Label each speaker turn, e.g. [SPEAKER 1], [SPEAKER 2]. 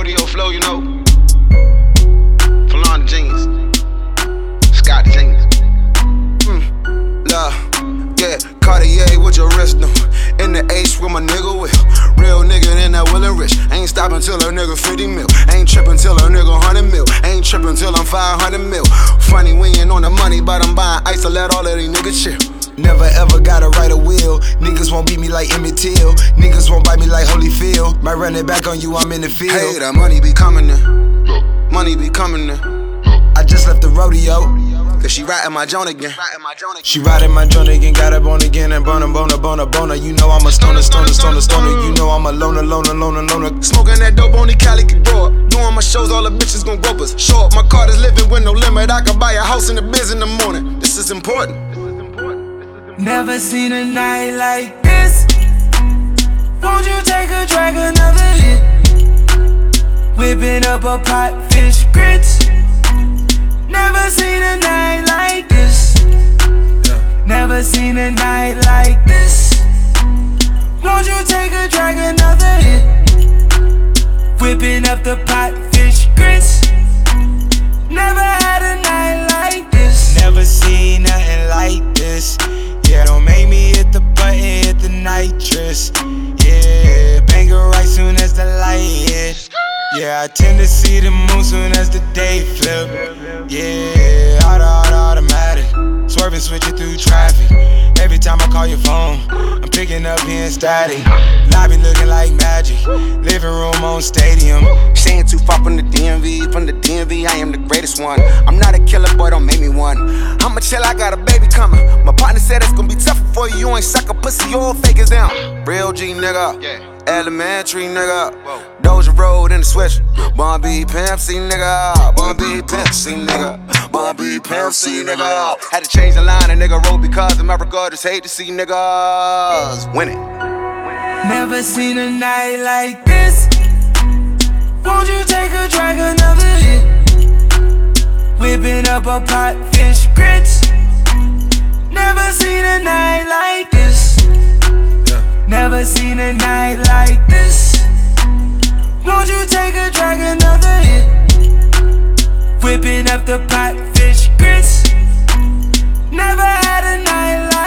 [SPEAKER 1] rodeo flow, you know. Falon the jeans. Scott the jeans. Love, yeah, Cartier with your wrist, no. In the H with my nigga with. Real nigga in that Will and Rich. Ain't stopping till a nigga 50 mil. Ain't tripping till a nigga 100 mil. Ain't tripping till I'm 500 mil. Funny, we ain't on the money, but I'm buying ice to let all of these niggas chill.
[SPEAKER 2] Never ever gotta write a will. Niggas won't beat me like Emmett Till. Niggas won't bite me like Holyfield. Might run it back on you, I'm in the field.
[SPEAKER 1] Hey, that money be coming in. Money be coming in.
[SPEAKER 2] I just left the rodeo.
[SPEAKER 1] Cause she riding my joint again.
[SPEAKER 2] She riding my joint again, got her bone again and boner. You know I'm a stoner. You know I'm a loner.
[SPEAKER 1] Smoking that dope on the Cali can grow up. Doing my shows, all the bitches gon' rope us. Show up, my card is living with no limit. I can buy a house in the biz in the morning. This is important.
[SPEAKER 3] Never seen a night like this. Won't you take a drag, another hit? Whipping up a pot, fish grits. Never seen a night like this. Never seen a night like this. Won't you take a drag, another hit? Whipping up the pot, fish grits. Never had a night like this.
[SPEAKER 2] Never seen nothing like this. Yeah, don't make me hit the button, hit the nitrous. Yeah, bang it right soon as the light hit. Yeah, I tend to see the moon soon as the day flip. Yeah, automatic. Swerving, switching through traffic. Every time I call your phone, I'm picking up being static. Lobby looking like magic. Living room on stadium.
[SPEAKER 1] Staying too far from the DMV. From the DMV, I am the greatest one. I'm not a killer, boy, don't make me one. I'ma chill, I got a baby coming. My partner said it's gonna be tough for you. You ain't suck a pussy, you all fake as down. Real G nigga. Yeah. Elementary nigga. Whoa. Doja Road in the switch. Bun B Pimp C nigga. Bun B Pimp C nigga. Bun B Pimp C nigga. Had to change the line, a nigga wrote because America just hate to see niggas winning.
[SPEAKER 3] Never seen a night like this. Won't you take a drag, another hit? Whipping up a pot, fish grits. Never seen a night like this. Never seen a night like this. Won't you take a drag, another hit? Whipping up the pot, fish grits. Never had a night like this.